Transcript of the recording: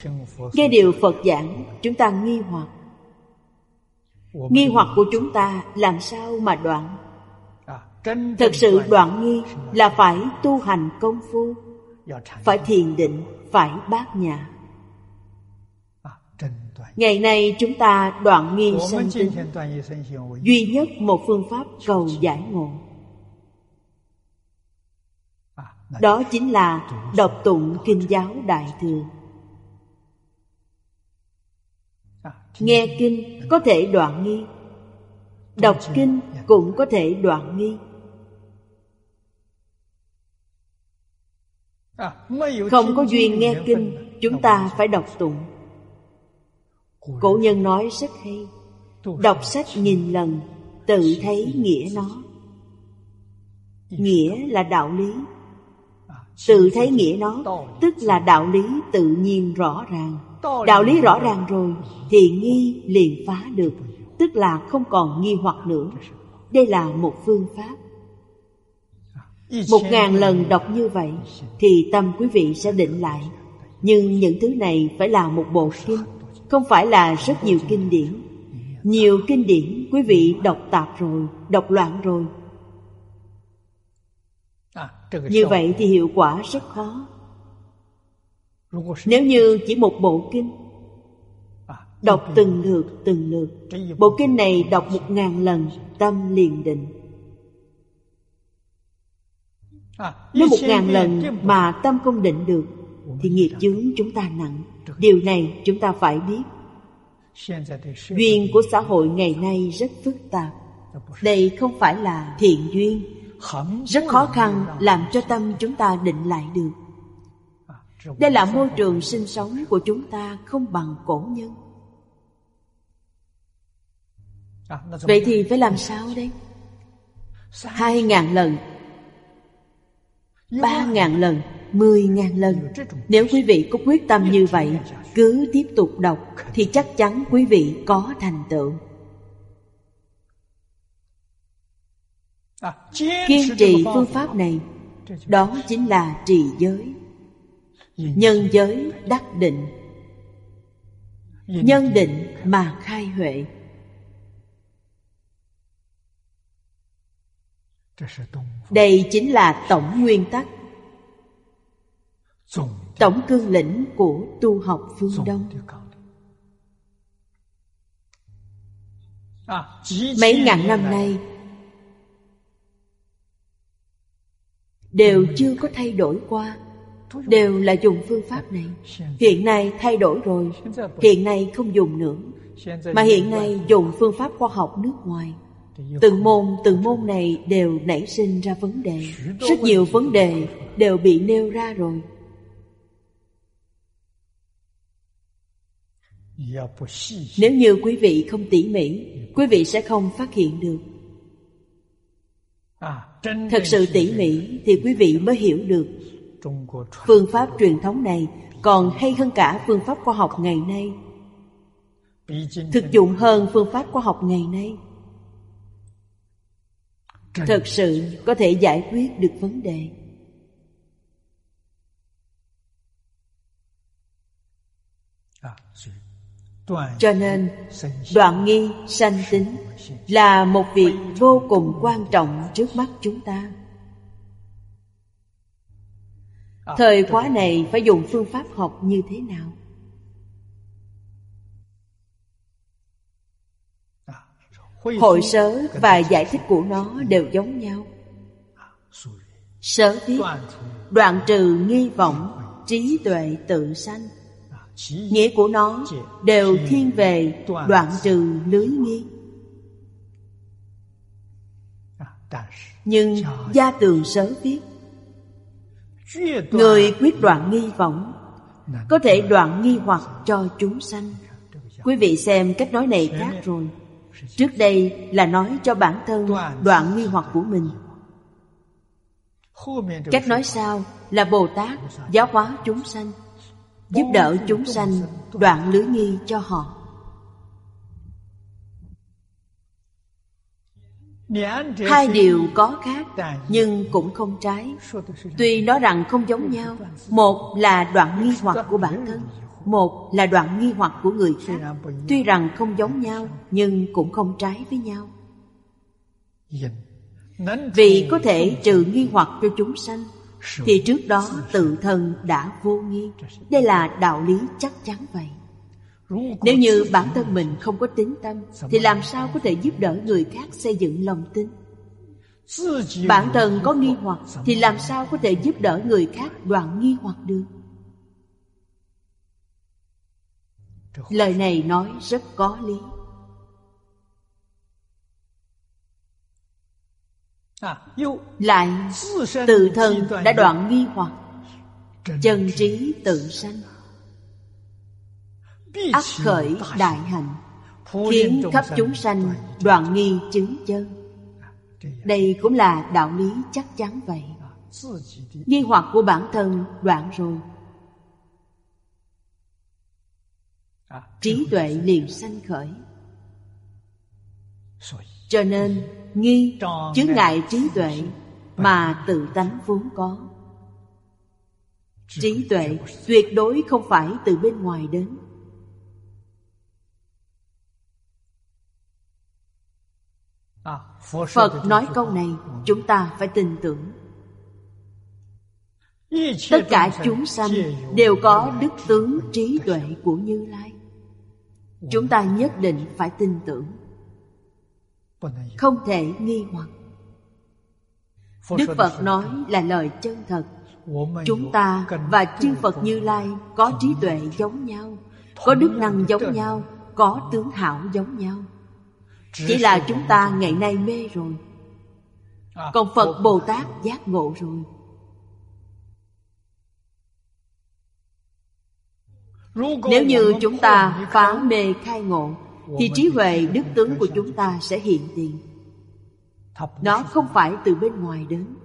Nghe điều Phật giảng, chúng ta nghi hoặc. Nghi hoặc của chúng ta làm sao mà đoạn? Thật sự đoạn nghi là phải tu hành công phu, phải thiền định, phải bát nhã. Ngày nay chúng ta đoạn nghi sanh tính, duy nhất một phương pháp cầu giải ngộ. Đó chính là đọc tụng kinh giáo Đại Thừa. Nghe kinh có thể đoạn nghi, đọc kinh cũng có thể đoạn nghi. Không có duyên nghe kinh, chúng ta phải đọc tụng. Cổ nhân nói rất hay: đọc sách nghìn lần, tự thấy nghĩa nó. Nghĩa là đạo lý. Tự thấy nghĩa nó, tức là đạo lý tự nhiên rõ ràng. Đạo lý rõ ràng rồi thì nghi liền phá được, tức là không còn nghi hoặc nữa. Đây là một phương pháp. 1000 lần đọc như vậy thì tâm quý vị sẽ định lại. Nhưng những thứ này phải là một bộ kinh, không phải là rất nhiều kinh điển. Nhiều kinh điển quý vị đọc tạp rồi, đọc loạn rồi. Như vậy thì hiệu quả rất khó. Nếu như chỉ một bộ kinh, đọc từng lượt, bộ kinh này đọc 1000 lần, tâm liền định. Nếu 1000 lần mà tâm không định được thì nghiệp chướng chúng ta nặng. Điều này chúng ta phải biết. Duyên của xã hội ngày nay rất phức tạp. Đây không phải là thiện duyên, rất khó khăn làm cho tâm chúng ta định lại được. Đây là môi trường sinh sống của chúng ta không bằng cổ nhân. Vậy thì phải làm sao đây? 2000 lần, 3000 lần, 10.000 lần. Nếu quý vị có quyết tâm như vậy, cứ tiếp tục đọc thì chắc chắn quý vị có thành tựu. Kiên trì phương pháp này, đó chính là trì giới. Nhân giới đắc định, nhân định mà khai huệ. Đây chính là tổng nguyên tắc, tổng cương lĩnh của tu học phương Đông. Mấy ngàn năm nay đều chưa có thay đổi qua, đều là dùng phương pháp này. Hiện nay thay đổi rồi, hiện nay không dùng nữa, mà hiện nay dùng phương pháp khoa học nước ngoài. Từng môn này đều nảy sinh ra vấn đề. Rất nhiều vấn đề đều bị nêu ra rồi. Nếu như quý vị không tỉ mỉ, quý vị sẽ không phát hiện được. Thật sự tỉ mỉ thì quý vị mới hiểu được. Phương pháp truyền thống này còn hay hơn cả phương pháp khoa học ngày nay, thực dụng hơn phương pháp khoa học ngày nay. Thật sự có thể giải quyết được vấn đề. Cho nên đoạn nghi sanh tính là một việc vô cùng quan trọng trước mắt chúng ta. Thời khóa này phải dùng phương pháp học như thế nào? Hội sớ và giải thích của nó đều giống nhau. Sớ viết: đoạn trừ nghi vọng, trí tuệ tự sanh. Nghĩa của nó đều thiên về đoạn trừ lưới nghi. Nhưng Gia Tường Sớ viết: người quyết đoạn nghi vọng, có thể đoạn nghi hoặc cho chúng sanh. Quý vị xem cách nói này khác rồi. Trước đây là nói cho bản thân đoạn nghi hoặc của mình. Cách nói sau là Bồ Tát giáo hóa chúng sanh, giúp đỡ chúng sanh đoạn lưới nghi cho họ. Hai điều có khác nhưng cũng không trái. Tuy nói rằng không giống nhau, một là đoạn nghi hoặc của bản thân, Một là đoạn nghi hoặc của người khác. Tuy rằng không giống nhau, nhưng cũng không trái với nhau. Vì có thể trừ nghi hoặc cho chúng sanh, thì trước đó tự thân đã vô nghi. Đây là đạo lý chắc chắn vậy. Nếu như bản thân mình không có tín tâm, thì làm sao có thể giúp đỡ người khác xây dựng lòng tin? Bản thân có nghi hoặc, thì làm sao có thể giúp đỡ người khác đoạn nghi hoặc được? Lời này nói rất có lý. Lại tự thân đã đoạn nghi hoặc, chân trí tự sanh, ắt khởi đại hạnh, khiến khắp chúng sanh đoạn nghi chứng chân. Đây cũng là đạo lý chắc chắn vậy. Nghi hoặc của bản thân đoạn rồi, trí tuệ liền sanh khởi. Cho nên nghi chướng ngại trí tuệ mà tự tánh vốn có. Trí tuệ tuyệt đối không phải từ bên ngoài đến. Phật nói câu này, chúng ta phải tin tưởng. Tất cả chúng sanh đều có đức tướng trí tuệ của Như Lai. Chúng ta nhất định phải tin tưởng, không thể nghi hoặc. Đức Phật nói là lời chân thật. Chúng ta và chư Phật Như Lai có trí tuệ giống nhau, có đức năng giống nhau, có tướng hảo giống nhau. Chỉ là chúng ta ngày nay mê rồi, còn Phật Bồ Tát giác ngộ rồi. Nếu như chúng ta phá mê khai ngộ, thì trí huệ đức tướng của chúng ta sẽ hiện tiền. Nó không phải từ bên ngoài đến.